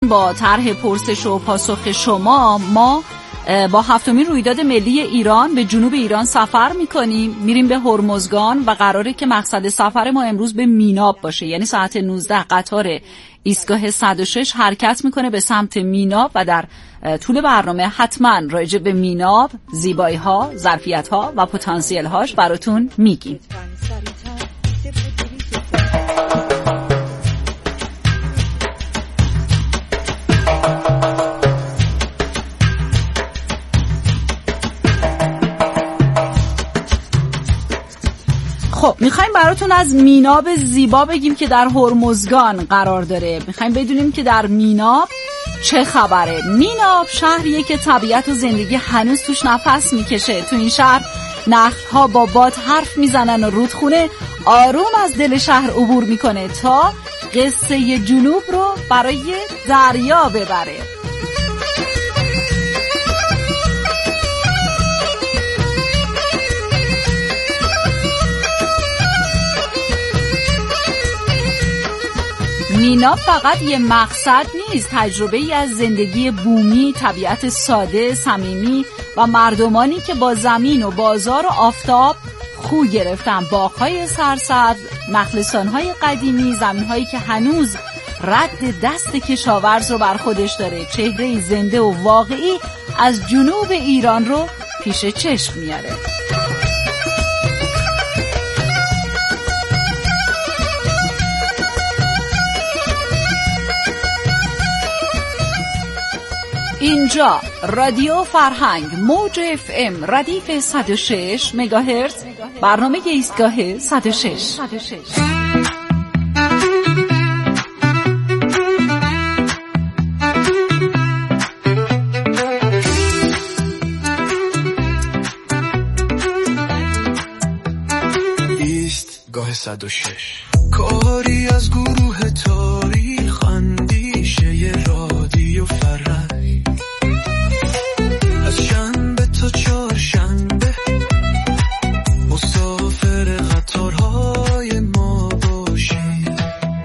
با طرح پرسش و پاسخ شما ما با 7مین رویداد ملی ایران به جنوب ایران سفر میکنیم، میریم به هرمزگان و قراره که مقصد سفر ما امروز به میناب باشه. یعنی ساعت 19 قطار ایستگاه 106 حرکت میکنه به سمت میناب و در طول برنامه حتما راجع به میناب، زیبایی ها، ظرفیت ها و پتانسیل هاش براتون میگیم. خب میخوایم براتون از میناب زیبا بگیم که در هرمزگان قرار داره. میخوایم بدونیم که در میناب چه خبره. میناب شهریه که طبیعت و زندگی هنوز توش نفس میکشه. تو این شهر نخل‌ها با باد حرف میزنن و رودخونه آروم از دل شهر عبور میکنه تا قصه جنوب رو برای دریا ببره. میناب فقط یه مقصد نیست، تجربه ای از زندگی بومی، طبیعت ساده، صمیمی و مردمانی که با زمین و بازار و آفتاب خو گرفتن. باغ‌های سرسبز، نخلستان‌های قدیمی، زمین‌هایی که هنوز رد دست کشاورز رو بر خودش داره. چهره‌ای زنده و واقعی از جنوب ایران رو پیش چشم میاره. اینجا رادیو فرهنگ موج FM ردیف 106 مگاهرتز، برنامه ایستگاه 106. ایستگاه 106 کاری از گروه تاریخ اندیشه رادیو فرهنگ، از شنبه تا چهارشنبه مسافر قطارهای ما باشید.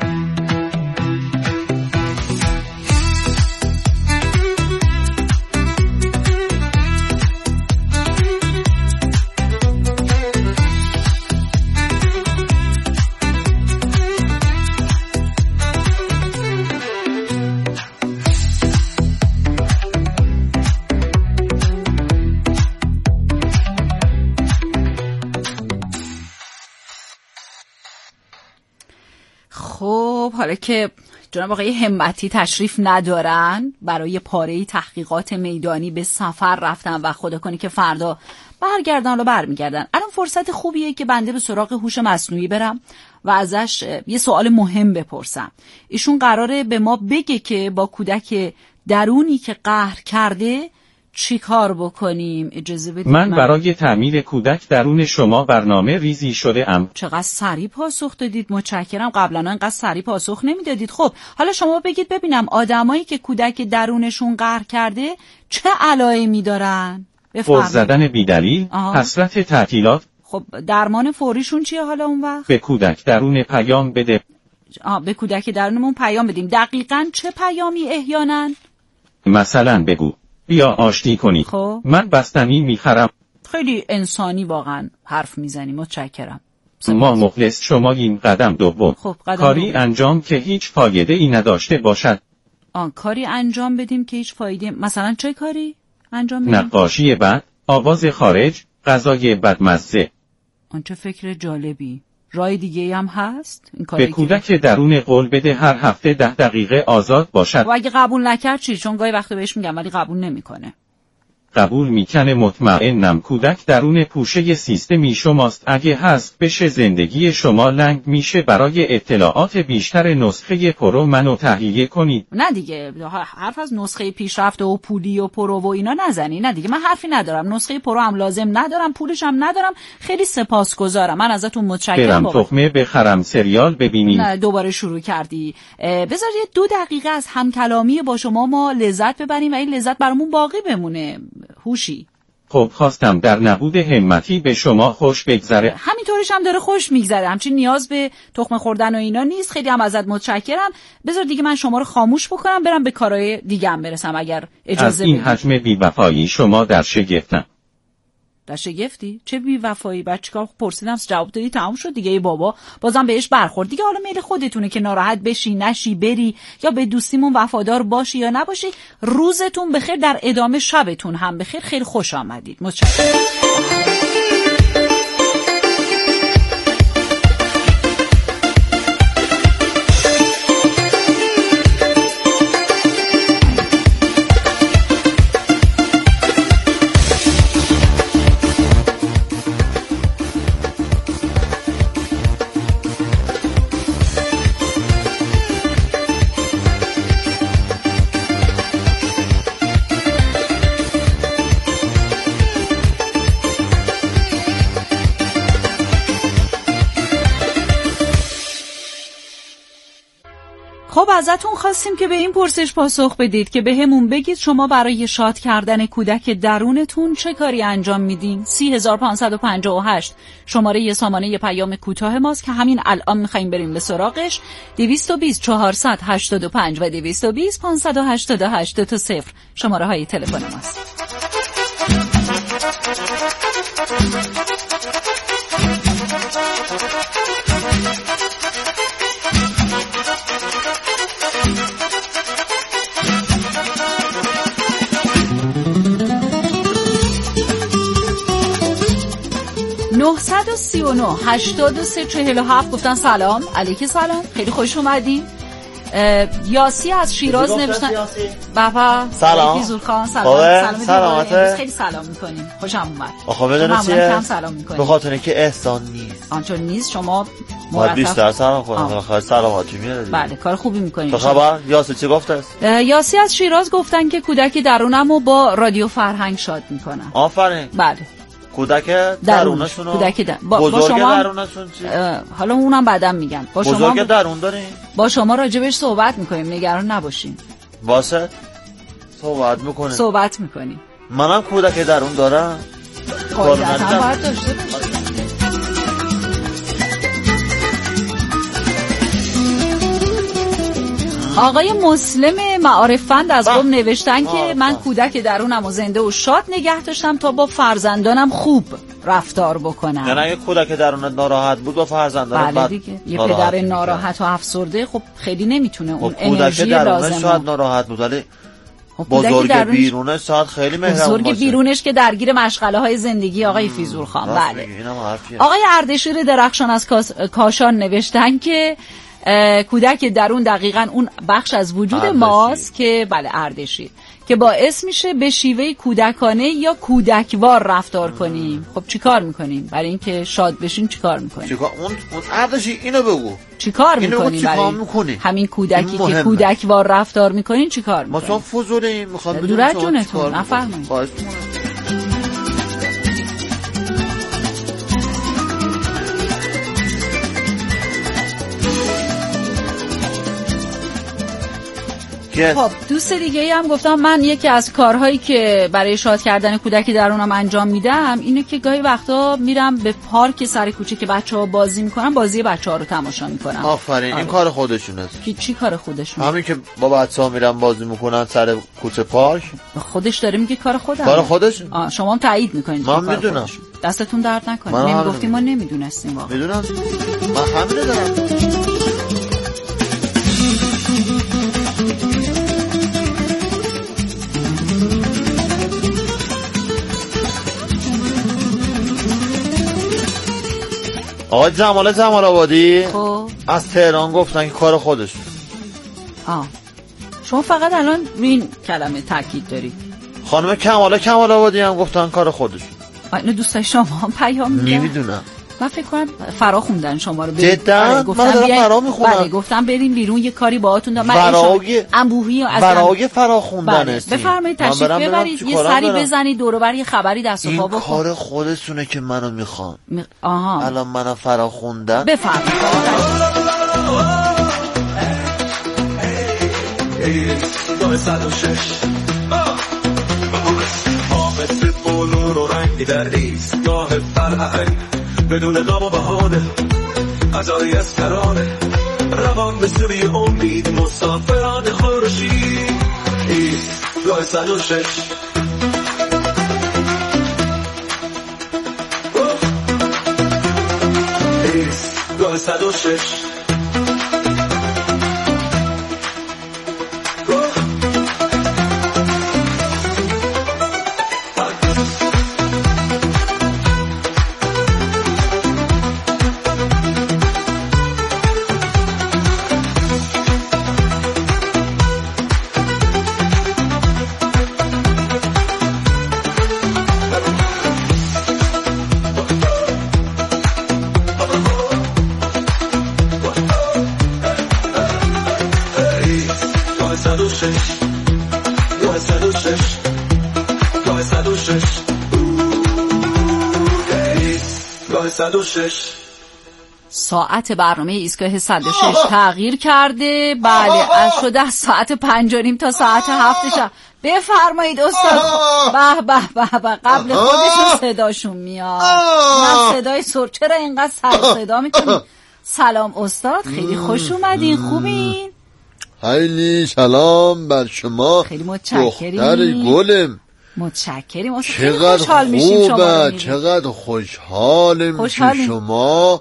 حالا که جناب آقای همتی تشریف ندارن، برای پاره تحقیقات میدانی به سفر رفتن و خدا کنه که فردا برگردن و برمیگردن. الان فرصت خوبیه که بنده به سراغ هوش مصنوعی برم و ازش یه سوال مهم بپرسم. ایشون قراره به ما بگه که با کودک درونی که قهر کرده چی کار بکنیم. اجازه بدید من برای تعمیر کودک درون شما برنامه ریزی شده ام. چقدر سریع پاسخ دادید، متشکرم. قبلا انقدر سریع پاسخ نمیدادید. خب حالا شما بگید ببینم آدمایی که کودک درونشون قهر کرده چه علائمی دارن؟ فوت زدن بی‌دلیل، حسرت تعطیلات. خب درمان فوریشون چیه حالا اون وقت؟ به کودک درون پیام بده. به کودک درونمون پیام بدیم. دقیقاً چه پیامی احیانا؟ مثلا بگو بیا آشتی کنی. خب من بستنی میخرم. خیلی انسانی واقعا حرف میزنی، متشکرم. ما مخلص شماییم. قدم دوم. خب قدم کاری دوم. انجام که هیچ فایده ای نداشته باشد. کاری انجام بدیم که هیچ فایده. مثلا چه کاری انجام بدیم؟ نقاشی بد، آواز خارج، غذای بدمزه. چه فکر جالبی. راه دیگه هم هست این به کودک درون قول بده هر هفته 10 دقیقه آزاد باشد. و اگه قبول نکرد چی؟ چون گاهی وقتا بهش میگم ولی قبول نمیکنه. قبول میکنه. مطمئنم کودک درون پوشه سیستمی شماست. اگه هست بشه زندگی شما لنگ میشه. برای اطلاعات بیشتر نسخه پرو منو تهیه کنید. نه دیگه حرف از نسخه پیشرفته و پولی و پرو و اینا نزنی. نه دیگه من حرفی ندارم. نسخه پرو هم لازم ندارم، پولش هم ندارم. خیلی سپاسگزارم. من ازتون متشکرم. برم تخمه بخرم سریال ببینیم. نه دوباره شروع کردی. بذار 2 دقیقه از همکلامی با شما ما لذت ببریم و این لذت برامون باقی بمونه. هوشی خب خواستم در نبود همتی به شما خوش بگذره. همینطوریش هم داره خوش میگذره، همچین نیاز به تخم خوردن و اینا نیست. خیلی هم ازت متشکرم. بذار دیگه من شما رو خاموش بکنم برم به کارهای دیگه هم برسم اگر اجازه از این حجم بی‌وفایی شما در شگفتم. در شگفتی؟ چه بی‌وفایی؟ بعد چیکار پرسیدم جواب دادی تموم شد دیگه. ای بابا بازم بهش برخورد دیگه. حالا میل خودتونه که ناراحت بشی نشی بری یا به دوستیمون وفادار باشی یا نباشی. روزتون بخیر، در ادامه شبتون هم بخیر. خیلی خوش آمدید. متشکرم. خب ازتون خواستیم که به این پرسش پاسخ بدید که به همون بگید شما برای شاد کردن کودک درونتون چه کاری انجام میدین. 3558 شماره سامانه پیام کوتاه ماست که همین الان میخواییم بریم به سراغش. 220 485 و 220 588 تا 0 شماره های تلفن ماست. نه 39 83 47 گفتن سلام علیکی سلام، خیلی خوش اومدین. یاسی از شیراز نوشتن بابا سلام فیزور خان سلام سلامت، خیلی سلام میکنیم، خوشم اومد. آخه بدون چیه سلام میکنیم به خاطر اینکه احسان نیست، آنچون نیست شما باید بیشتر سلام کنم. خیلی سلامتی میاد. بله کار خوبی میکنیم. تو خبر یاسی چی گفته است؟ یاسی از شیراز گفتن که کودک درونمو با رادیو فرهنگ شاد میکنم. آفرین. بله کودک درونشون با شما درونشون چی؟ حالا اونم بعدم میگم. با شما بزرگ درون دارین؟ با شما راجبش صحبت میکنیم، نگران نباشین. واسه صحبت میکنیم. منم کودک درون دارم. قاعدتاً باید داشته باشم. آقای مسلم معارفند از قم نوشتن که من کودک درونم و زنده و شاد نگه داشتم تا با فرزندانم خوب رفتار بکنم. یعنی اگه کودک درونت ناراحت بود با فرزندانت بله دیگه یه پدر ناراحت و افسرده خب خیلی نمیتونه اون انرژی لازمه. شاید ناراحت بود ولی بزرگ بیرونش شاید خیلی مهربون باشه. بزرگ بیرونش که درگیر مشغله های زندگی آقای فیزور خان. بله. آقای اردشیر درخشان از کاشان نوشتن که کودک درون دقیقاً اون بخش از وجود ماست که بله اردشیر که باعث میشه به شیوه کودکانه یا کودکوار رفتار کنیم. خب چیکار میکنیم برای اینکه شاد بشین؟ چیکار میکنیم؟ اون اردشیر اینو بگو چیکار میکنیم برای همین کودکی که کودکوار رفتار میکنین؟ چیکار میکنیم؟ ما چون فضولیم میخوام بدونم دورت جونتون نفرمایید. خب دوست دیگه هم گفتم من یکی از کارهایی که برای شاد کردن کودک درونم انجام میدم اینه که گاهی وقتا میرم به پارک سر کوچه که بچه‌ها بازی میکنن، بازی بچه‌ها رو تماشا میکنم. آفرین. این کار خودشونه. چی کار خودشونه؟ همین که با بچه‌ها میرن بازی میکنن سر کوچه پارک. خودش داره میگه کار خودم. کار خودش؟ شما هم تایید میکنید. من میدونم. دستتون درد نکنه. نمیگفتیم ما نمیدونستیم واقعا. میدونم. من همین دارم. آقای جمال آبادی از تهران گفتن که کار خودش. شما فقط الان این کلمه تاکید داری. خانم کمال آبادی هم گفتن کار خودش. اینو دوستای شما هم پیام میدن؟ نمیدونم. من فکر کنم فرا خوندن شما رو. جدا من دارم فرا میخونم. بله گفتم بریم بیرون یه کاری باهاتون دارم. انبوهی از برای فرا خوندن است. بفرمایید تشریف ببرید یه سری بزنید دور و بر یه خبری دست و پا بکن. این کار خودتونه که منو میخوام. الان منو فرا خوندن. بفرمایید. که در ایستگاه فرهنگ بدون غم و بهانه عزایی از ترانه روان به سوی امید مسافران خورشید ایستگاه 106 ایستگاه 106 ساعت برنامه ایستگاه 106 تغییر کرده. بله از شده از ساعت 5:30 تا ساعت 7 شب. بفرمایید استاد. به به به به قبل خودشون صداشون میاد. من صدای سر چرا اینقدر سر صدا میکنید؟ سلام استاد، خیلی خوش اومدین. خوبین؟ خیلی سلام بر شما. خیلی متشکریم دختر گلم. متشکریم استاد. چقدر خوشحال میشیم شما رو می‌بینیم. چقدر خوشحالیم که شما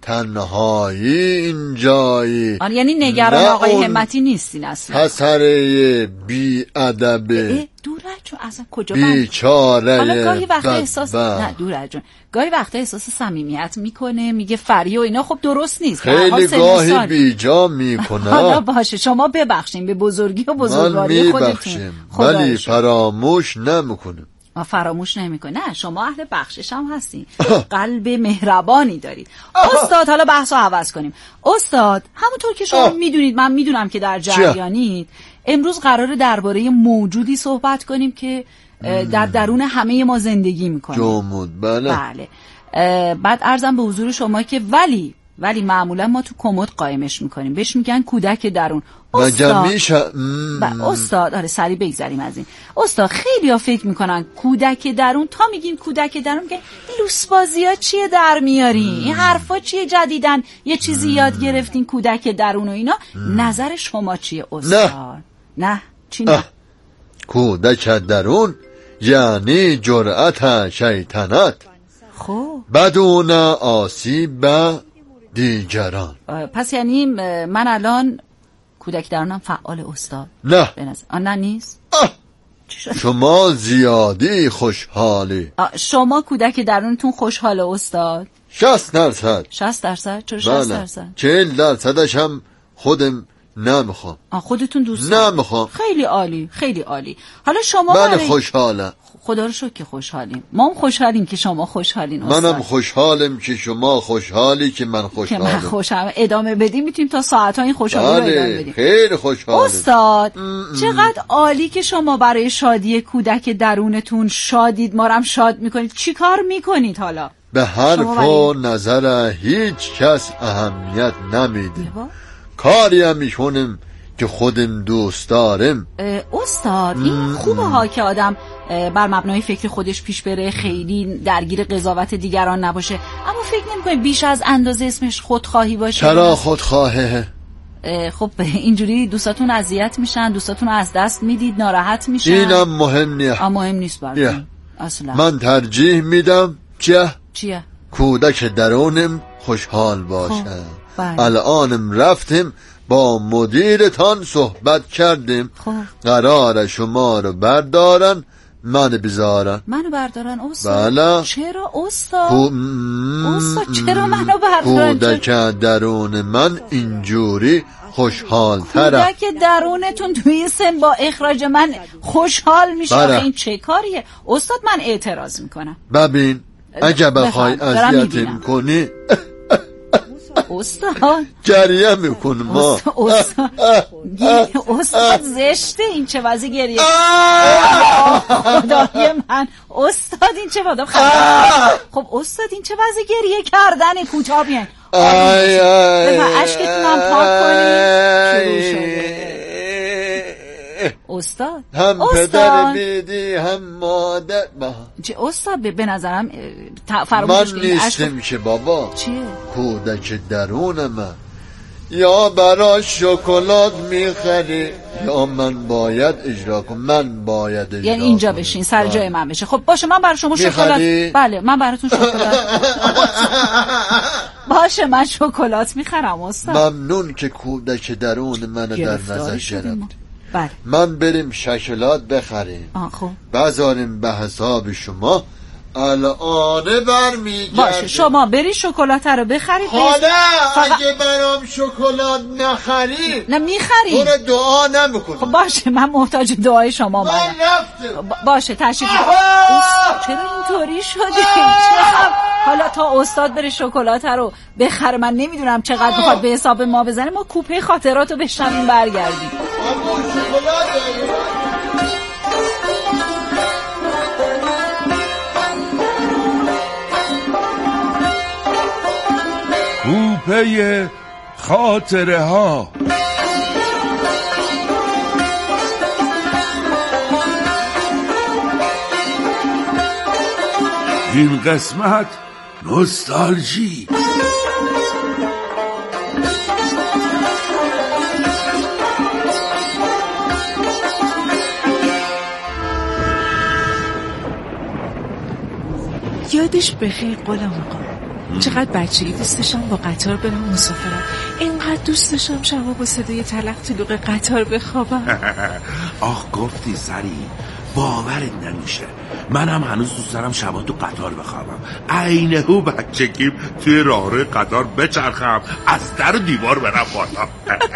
تنهایی اینجایی. یعنی نگران آقای همتی نیستین اصلا. پسره بی ادبه دورج جون اصلا کجا بیچاره. حالا گاهی وقتا احساس نه دورج جون گاهی وقتا احساس صمیمیت میکنه، میگه فری و اینا خب درست نیست. خیلی گاهی بیجا میکنه. حالا باشه شما ببخشین به بزرگی و بزرگواری خودتون. ولی فراموش نمیکنیم. ما فراموش نمیکنه. نه شما اهل بخشش هم هستین. قلب مهربانی دارید. استاد حالا بحثو عوض کنیم. استاد همونطور که شما میدونید، من میدونم که در جریانید، امروز قراره درباره موجودی صحبت کنیم که در درون همه ما زندگی میکنه. جمود. بله. بعد عرضم به حضور شما که ولی معمولا ما تو کمد قایمش میکنیم، بهش میگن کودک درون. استاد آره سریع بگذریم از این. استاد خیلی ها فکر میکنن کودک درون، تا میگیم کودک درون میگن لوس بازی ها چیه در میارین، این حرفا چیه جدیدن یه چیزی یاد گرفتین کودک درون و اینا. نظر شما چیه استاد؟ نه چی نه؟ کودک درون یعنی جرأت شیطنت خب بدون آسیب به دیگران. پس یعنی من الان کودک درونم فعال استاد؟ نه نه نیست. شما زیادی خوشحالی. شما کودک درونتون خوشحاله استاد؟ 60%. 60%؟ چرا 60%؟ 40% هم خودم نمیخوام. خودتون دوست نمیخوام. خیلی عالی خیلی عالی. حالا شما من خوشحالم. خدا رو شکر که خوشحالیم. ما هم خوشحالیم که شما خوشحالین استاد. منم خوشحالم که شما خوشحالی که من خوشحالم. که من خوشحالم. ادامه بدیم میتونیم تا ساعت‌ها این خوشحالی رو ادامه بدیم. خیلی خوشحالم استاد. چقدر عالی که شما برای شادی کودک درونتون شادید، ما رو هم شاد میکنید. چی کار میکنید حالا؟ به حرف و نظر هیچ کس اهمیت نمیدیم. کاری هم میکنم که خودم دوست دارم. استاد این خوبه ها که آدم بر مبنای فکر خودش پیش بره، خیلی درگیر قضاوت دیگران نباشه، اما فکر نمی‌کنی بیش از اندازه اسمش خودخواهی باشه؟ چرا خودخواهه؟ خب اینجوری دوستاتون اذیت میشن، دوستاتون از دست میدید، ناراحت میشن. اینم مهم نیست. مهم نیست براتون اصلا. من ترجیح میدم چیه؟ کودک درونم خوشحال باشه. الانم رفتیم با مدیرتان صحبت کردیم. قرار شما رو بردارن منو بردارن استاد؟ بله. چرا استاد؟ استاد چرا منو بردارن؟ کودک درون من اینجوری خوشحال تره. کودک درونتون توی سن با اخراج من خوشحال میشه. این چه کاریه؟ استاد من اعتراض میکنم. ببین اگه بخوای اذیتم کنی استاد گریه میکنم. ما استاد زشته این چه وضع گریه. خدای من استاد این چه وضع خب استاد این چه وضع گریه کردن کوتاه بیان اشکتون هم پاک کنید. شروع شده استاد هم پدر بیدی هم مادر. چه استاد؟ به نظرم فراموش من نیستم که بابا. چیه؟ کودک درون من. یا برای شکلات میخری یا من باید اجرا کنم. من باید اجرا یعنی اینجا بشین سر جای من بشه. خب باشه من برای شما شکلات. بله من براتون شکلات. باشه من شکلات میخرم استاد. ممنون که کودک درون منو در نظر گرفت. بله. من بریم شکلات بخریم. خب بذاریم به حساب شما. الان برمیگردیم. باشه شما بری شکلات رو بخرید. حالا اگه برام شکلات نخری نه میخری تو دعا نمیکنم. خب باشه من محتاج دعای شما من رفتم. باشه تشریف. چرا اینطوری شده؟ حالا تا استاد بره شکلات رو بخره من نمیدونم چقدر بخواد به حساب ما بزنه. ما کوپه خاطرات رو بشنویم برگردیم. کوپه خاطره ها. این قسمت نوستالژی. یادش بخیر غلام آقا. چقدر بچگی دوست داشتم با قطار برم مسافرت. اینقدر دوست داشتم شبا با صدای تلق طلوق قطار بخوابم. آخ گفتی سری، باورت نمیشه. منم هنوز دوست دارم شبا تو قطار بخوابم. عینه‌هو بچگیم توی راهروی قطار بچرخم، از در و دیوار برم بالا.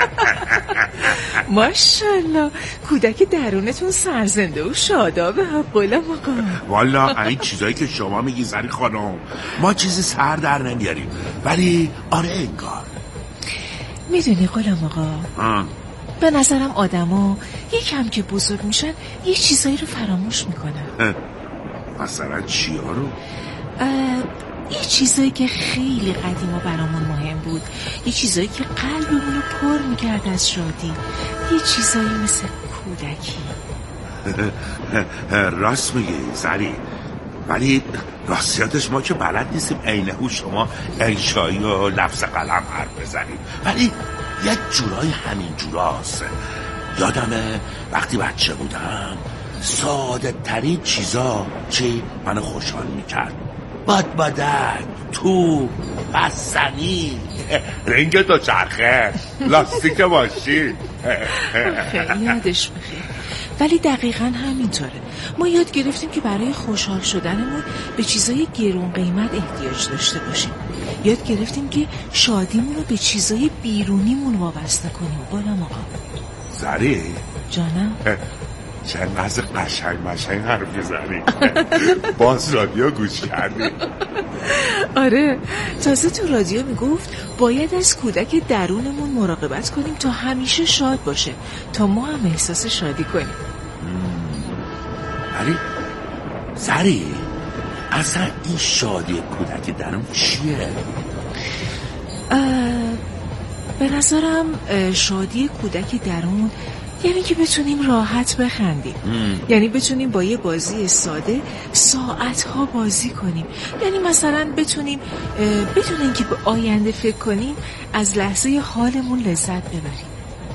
ماشاءالله کودک درونتون سرزنده و شادابه غلام آقا. والا این چیزایی که شما میگی زری خانم ما چیزی سر در نمیاریم، ولی آره انگار. میدونی غلام آقا به نظرم آدما یکم که بزرگ میشن یه چیزایی رو فراموش میکنن. مثلا چیا رو؟ یه چیزایی که خیلی قدیما برامون مهم بود، یه چیزایی که قلبمون رو پر میکرد از شادی، یه چیزایی مثل کودکی. راست میگی زری، ولی راستیاتش ما که بلد نیستیم عینه‌هو شما انشایی و لفظ قلم حرف بزنیم، ولی یک جورای همین جوراست. یادمه وقتی بچه بودم ساده ترین چیزا چی منو خوشحال میکرد. بادبادک، توپ، بستنی، رنگ دوچرخه، لاستیک ماشین. خیلی یادش بخیر. ولی دقیقاً همینطوره. ما یاد گرفتیم که برای خوشحال شدنمون به چیزای گرون قیمت احتیاج داشته باشیم. یاد گرفتیم که شادیمون رو به چیزای بیرونیمون وابسته کنیم. غلام آقا زری جانم چند قصد قشنگ حرف میزنی. باز رادیو گوش کردی؟ آره تازه تو رادیو میگفت باید از کودک درونمون مراقبت کنیم تا همیشه شاد باشه، تا ما هم احساس شادی کنیم. ولی زری اصلا این شادی کودک درون چیه؟ به نظرم شادی کودک درون یعنی که بتونیم راحت بخندیم. یعنی بتونیم با یه بازی ساده ساعتها بازی کنیم. یعنی مثلا بتونیم بدون اینکه به آینده فکر کنیم از لحظه حالمون لذت ببریم.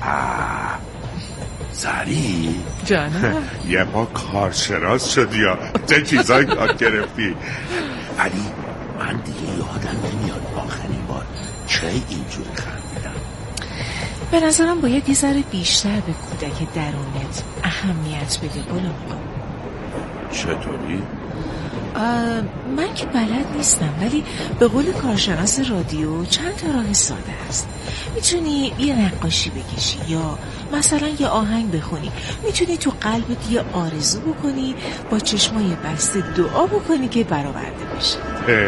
زری جانم یه ما کارشناس شدی یا چه چیزایی یاد گرفتی. ولی من دیگه یادم نمیاد آخرین بار چه اینجوری خندیدم. به نظرم باید یه ذره بیشتر به کودک درونت اهمیت بده. غلام آقا چطوری؟ من که بلد نیستم، ولی به قول کارشناس رادیو چند تا راه ساده هست. میتونی یه نقاشی بکشی یا مثلا یه آهنگ بخونی. میتونی تو قلبت یه آرزو بکنی، با چشمای بسته دعا بکنی که برآورده بشه.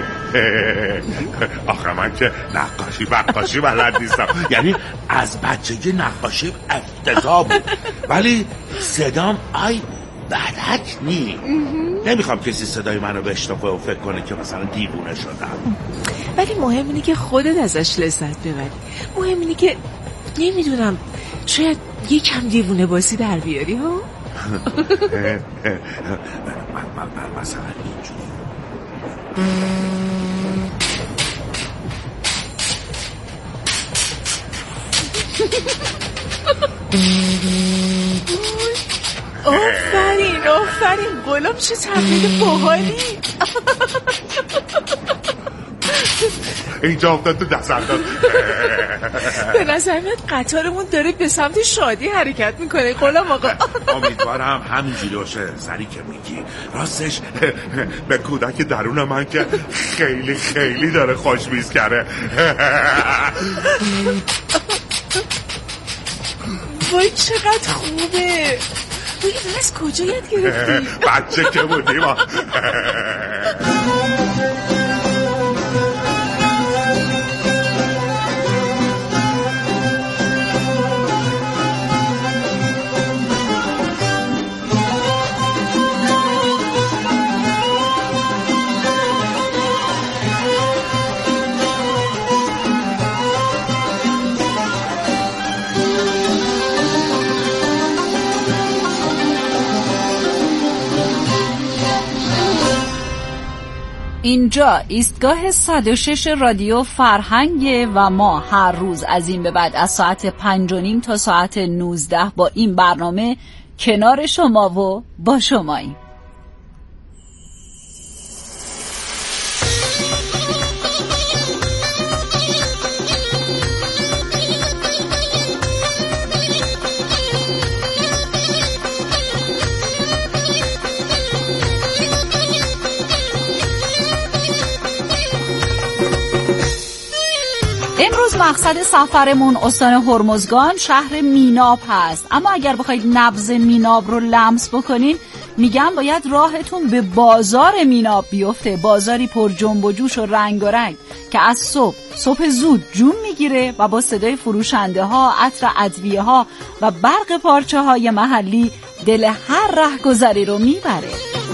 آخه من که نقاشی بلد نیستم. یعنی از بچگی نقاشی افتضاح بود، ولی صدام بدک نی. نمیخوام کسی صدای منو بشنوه و فکر کنه که مثلا دیوونه شدم. ولی مهم اینه که خودت ازش لذت ببری. مهم اینه که نمیدونم شاید یکم دیوونه بازی در بیاری ها؟ مثلا اینجوری آفرین غلام، چه تمرین باحالی. اینجا افتاد تو دست انداز. به نظر میاد قطارمون داره به سمت شادی حرکت میکنه غلام آقا. امیدوارم همینجوری باشه. سری که میگی راستش به کودک درون من که خیلی خیلی داره خوش‌میز کرده. وای چقدر خوبه. بگید از کجا یاد گرفتی؟ بچه که بودیم. اینجا ایستگاه 106 رادیو فرهنگ و ما هر روز از این به بعد از ساعت 5:30 تا ساعت 19 با این برنامه کنار شما و با شماییم. امروز مقصد سفرمون استان هرمزگان شهر میناب هست، اما اگر بخواید نبض میناب رو لمس بکنین میگم باید راهتون به بازار میناب بیفته. بازاری پر جنب و جوش و رنگ که از صبح زود جون میگیره و با صدای فروشنده ها، عطر ادویه ها و برق پارچه های محلی دل هر رهگذری رو میبره.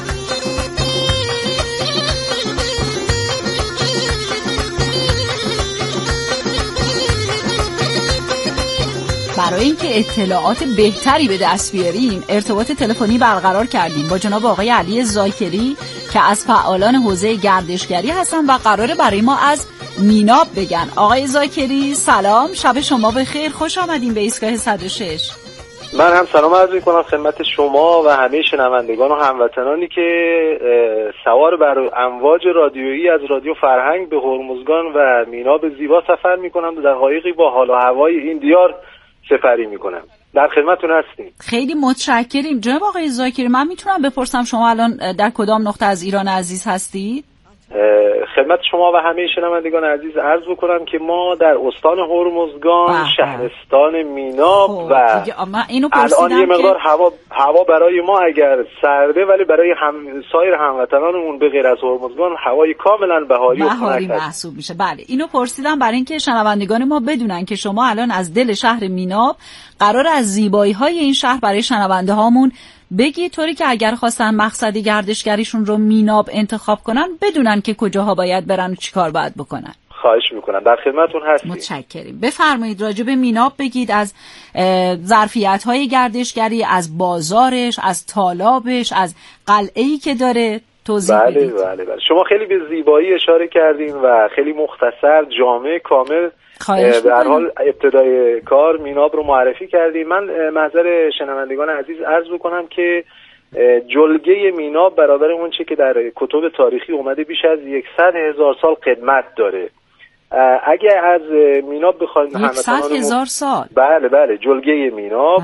برای اینکه اطلاعات بهتری به دست بیاریم ارتباط تلفنی برقرار کردیم با جناب آقای علی زاکری که از فعالان حوزه گردشگری هستن و قراره برای ما از میناب بگن. آقای زاکری سلام، شب شما بخیر، خوش آمدین به ایستگاه 106. من هم سلام عرض می‌کنم خدمت شما و همه شنوندگان و هموطنانی که سوار بر امواج رادیویی از رادیو فرهنگ به هرمزگان و میناب زیبا سفر می‌کنم و دقایقی با حال و هوای این دیار سفری میکنم. در خدمتتون هستیم. خیلی متشکریم. جناب آقای زاکری، من میتونم بپرسم شما الان در کدام نقطه از ایران عزیز هستید؟ خدمت شما و همه شنوندگان عزیز عرض بکنم که ما در استان هرمزگان شهرستان میناب و الان یه مقدار هوا برای ما اگر سرده ولی برای سایر هموطنانمون به غیر از هرمزگان هوای کاملا بهاری محسوب میشه. بله اینو پرسیدم برای اینکه شنوندگان ما بدونن که شما الان از دل شهر میناب قرار از زیبایی‌های این شهر برای شنونده هامون بگی، طوری که اگر خواستن مقصد گردشگریشون رو میناب انتخاب کنن بدونن که کجاها باید برن و چیکار باید بکنن. خواهش میکنم، در خدمتتون هستیم. متشکریم. بفرمایید راجع به میناب بگید، از ظرفیت‌های گردشگری، از بازارش، از تالابش، از قلعه‌ای که داره توضیح بدید. بله. شما خیلی به زیبایی اشاره کردین و خیلی مختصر، جامع، کامل به هر حال ابتدای کار میناب رو معرفی کردیم. من محضر شنوندگان عزیز عرض بکنم که جلگه میناب برابر اون چه که در کتب تاریخی اومده بیش از 100,000 سال قدمت داره. اگه از میناب بخوایم 100,000 سال؟ بله جلگه میناب.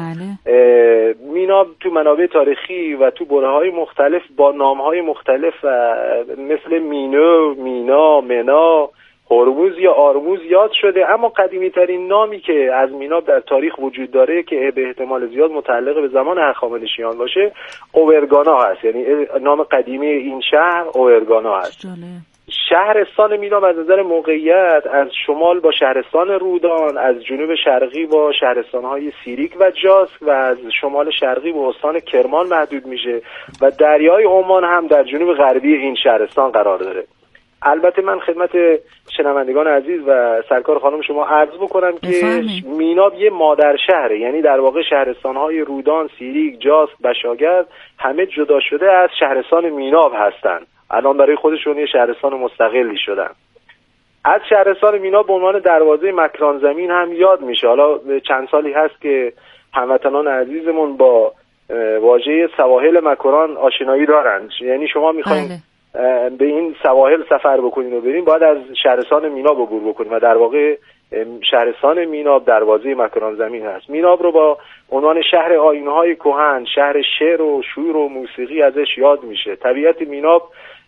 میناب تو منابع تاریخی و تو برهه‌های مختلف با نام‌های مختلف مثل مینو، مینا، منا، هرموز یا آرموز یاد شده، اما قدیمی ترین نامی که از میناب در تاریخ وجود داره که به احتمال زیاد متعلق به زمان هخامنشیان باشه اوورگانا هست. یعنی نام قدیمی این شهر اوورگانا هست. شهرستان میناب از نظر موقعیت از شمال با شهرستان رودان، از جنوب شرقی با شهرستان‌های سیریک و جاسک و از شمال شرقی با استان کرمان محدود میشه و دریای عمان هم در جنوب غربی این شهرستان قرار داره. البته من خدمت شنوندگان عزیز و سرکار خانم شما عرض بکنم که میناب یه مادر شهره، یعنی در واقع شهرستان‌های رودان، سیریک، جاست، بشاگرد همه جدا شده از شهرستان میناب هستن. الان برای خودشون یه شهرستان مستقلی شدن. از شهرستان میناب به عنوان دروازه مکران زمین هم یاد میشه. حالا چند سالی هست که هموطنان عزیزمون با واژه سواحل مکران آشنایی دارن، یعنی شما میخواین به این سواحل سفر بکنین و برین باید از شهرستان میناب عبور بکنین و در واقع شهرستان میناب دروازه مکران زمین هست. میناب رو با عنوان شهر آیین‌های کهن، شهر شعر و شور و موسیقی ازش یاد میشه. طبیعت میناب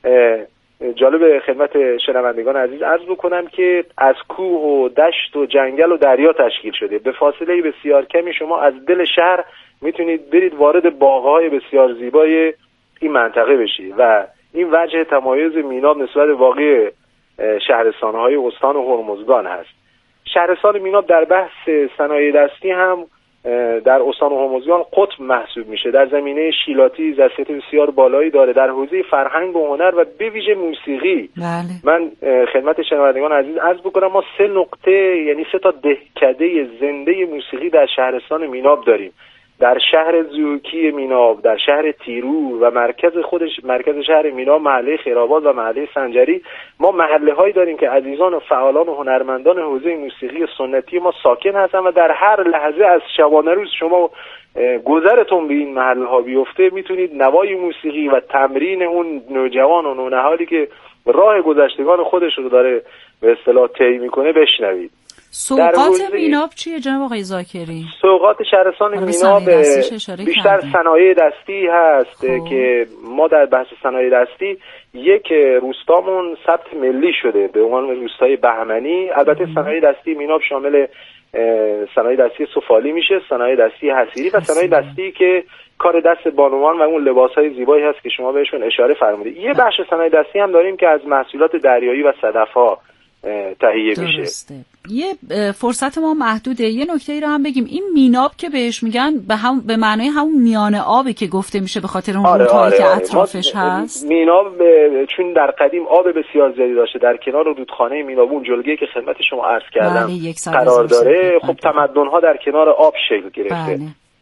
جالب خدمت شنوندگان عزیز عرض بکنم که از کوه و دشت و جنگل و دریا تشکیل شده. به فاصله بسیار کمی شما از دل شهر میتونید برید وارد باغ‌های بسیار زیبای این منطقه بشید و این وجه تمایز میناب نسبت واقعی شهرستان‌های استان هرمزگان هست. شهرستان میناب در بحث صنایع دستی هم در استان هرمزگان قطب محسوب میشه. در زمینه شیلاتی ظرفیت بسیار بالایی داره، در حوزه فرهنگ و هنر و به ویژه موسیقی. من خدمت شنوندگان عزیز عرض بکنم ما 3 نقطه، یعنی 3 تا دهکده زنده موسیقی در شهرستان میناب داریم. در شهر زوکی میناب، در شهر تیرور و مرکز شهر میناب محله خیرآباد و محله سنجری ما محله هایی داریم که عزیزان و فعالان و هنرمندان حوزه موسیقی سنتی ما ساکن هستن و در هر لحظه از شبانه روز شما گذرتون به این محله ها بیفته میتونید نوای موسیقی و تمرین اون نوجوان و نونهالی که راه گذشتگان خودش رو داره به اصطلاح طی میکنه بشنوید. سوقات میناب چیه جناب آقای ذاکری؟ سوقات شهرستان میناب بیشتر صنایع دستی هست که ما در بحث صنایع دستی یک روستامون ثبت ملی شده به عنوان روستای بهمنی. البته صنایع دستی میناب شامل صنایع دستی سفالی میشه، صنایع دستی حصیری و صنایع دستی که کار دست بانوان و اون لباسهای زیبایی هست که شما بهشون اشاره فرمودید. یه بخش صنایع دستی هم داریم که از محصولات دریایی و صدف‌ها تهیه میشه. یه فرصت ما محدوده. یه نکته رو هم بگیم، این میناب که بهش میگن به معنای همون میانه آبی که گفته میشه به خاطر اون رودهایی که اطرافش هست. میناب چون در قدیم آب بسیار زیادی داشته، در کنار رودخانه میناب اون جلگه‌ای که خدمت شما عرض کردم قرار داره، خب تمدن‌ها در کنار آب شکل گرفته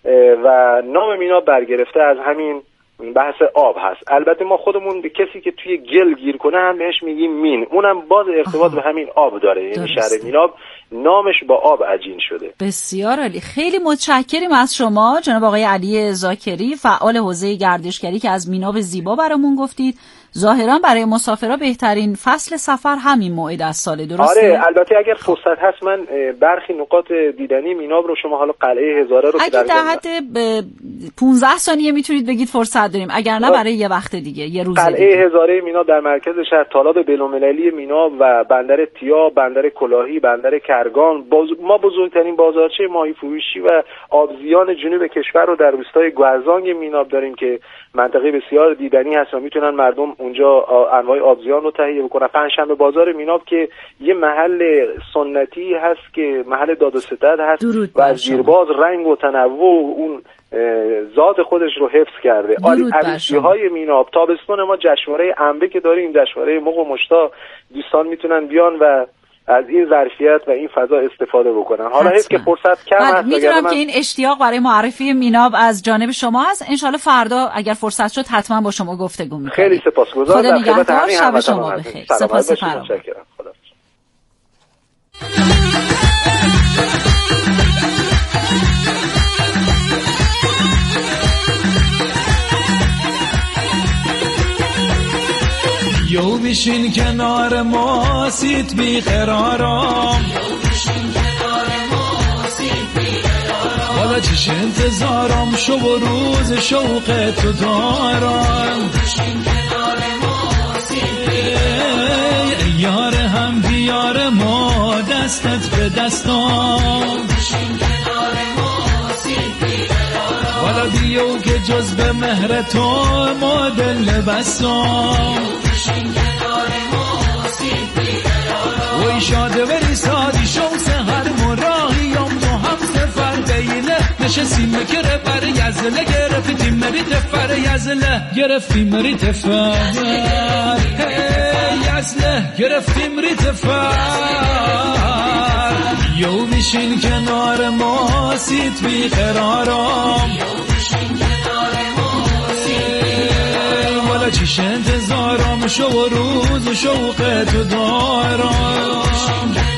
و نام میناب برگرفته از همین بحث آب هست. البته ما خودمون به کسی که توی گل گیر کنه هم بهش میگیم مین، اونم باز ارتباط به همین آب داره، یعنی شهر میناب نامش با آب عجین شده. بسیار عالی. خیلی متشکریم از شما جناب آقای علی ذاکری، فعال حوزه گردشگری که از میناب زیبا برامون گفتید. ظاهرا برای مسافرها بهترین فصل سفر همین موعد از ساله، درسته؟ آره، البته اگر فرصت هست من برخی نقاط دیدنی میناب رو، شما حالا قلعه هزاره رو اگه در حد 15 ثانیه میتونید بگید فرصت داریم، اگر نه برای یه وقت دیگه، یه روز قلعه دیگه. هزاره میناب در مرکز شهر، تالاب بین‌المللی میناب و بندر تیا، بندر کلاهی، بندر کرگان. ما بزرگترین بازارچه ماهی فروشی و آبزیان جنوب کشور رو در روستای گوزانگ میناب داریم که منطقه بسیار دیدنی هست و میتونن مردم اونجا انواع آبزیان رو تهیه بکنن. پنجشنبه بازار میناب که یه محل سنتی هست که محل داد و ستد هست و زیرباز رنگ و تنوع اون ذات خودش رو حفظ کرده. عروسی‌های میناب، تابستون ما جشنواره انبه که داریم، جشنواره مغ و مشتا، دوستان میتونن بیان و از این ظرفیت و این فضا استفاده بکنن. حالا هست که فرصت کم هست. میدونم که این اشتیاق برای معرفی میناب از جانب شما هست. انشالله فردا اگر فرصت شد حتما با شما گفتگو میکنیم. خیلی سپاسگزارم. خدا نگهدار، شب شما بخیر. سپاس فراوان. یو بشین کنار ما سیت بی قرارم، والا چش انتظارم شو و روز شوق تو دارم. یار هم بیار ما دستت به دستم، والا بیو که جز به مهر تو ما دل بستم. وی شاده وری سادی شوس هر مراهیم تو هم سفر بیله نشستیم گره بر یزله گرفتیم مری تفر یزله گرفتیم مری تفر اسلحه گرفتیم ریتفر یو بشین کنار ما سیت بی قرارم والا چیش انتظارم شو و روز و شوق تو دارم